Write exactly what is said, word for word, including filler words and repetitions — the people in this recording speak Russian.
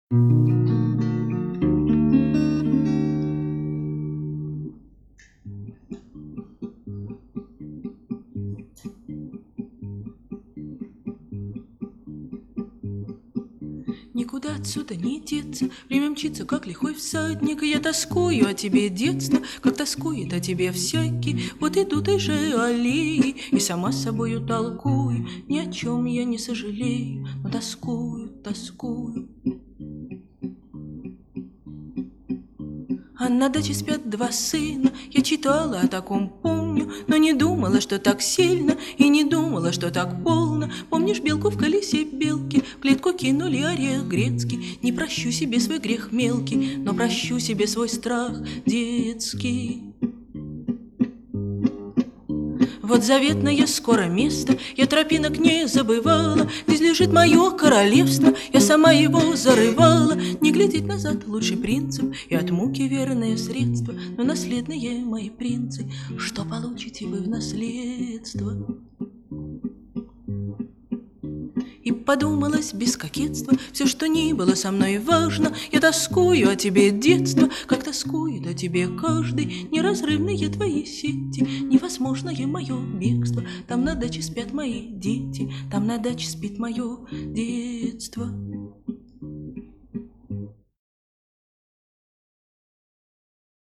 Никуда отсюда не деться, время мчится, как лихой всадник. Я тоскую о тебе, детство, как тоскует о тебе всякий. Вот идут и же аллеи, и сама с собою толкую. Ни о чем я не сожалею, но тоскую, тоскую. А на даче спят два сына, я читала о таком, помню, но не думала, что так сильно, и не думала, что так полно. Помнишь белку в колесе белки, в клетку кинули орех грецкий. Не прощу себе свой грех мелкий, но прощу себе свой страх детский. Вот заветное скоро место, я тропинок не забывала. Здесь лежит мое королевство, я сама его зарывала. Не глядеть назад лучший принцип, и от муки верное средство. Но наследные мои принцы, что получите вы в наследство? И подумалось без кокетства, все, что ни было со мной важно. Я тоскую о тебе, детство, как тоскует о тебе каждый. Неразрывные твои сети, невозможное мое бегство. Там на даче спят мои дети, там на даче спит мое детство.